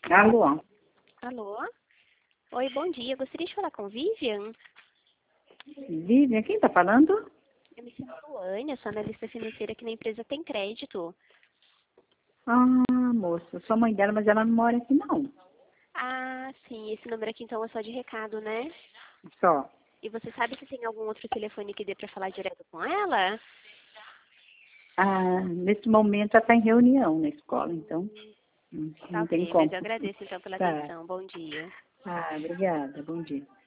Alô? Alô? Oi, bom dia. Gostaria de falar com Vivian. Vivian, quem tá falando? Eu me chamo Luane, eu sou analista financeira aqui na empresa Tem Crédito. Ah, moça, sou mãe dela, mas ela não mora aqui não. Ah, sim, esse número aqui então é só de recado, né? Só. E você sabe se tem algum outro telefone que dê para falar direto com ela? Ah, nesse momento ela tá em reunião na escola, então Tá não tem ok, mas como. eu agradeço então pela Tá. atenção. Bom dia. Ah, obrigada. Bom dia.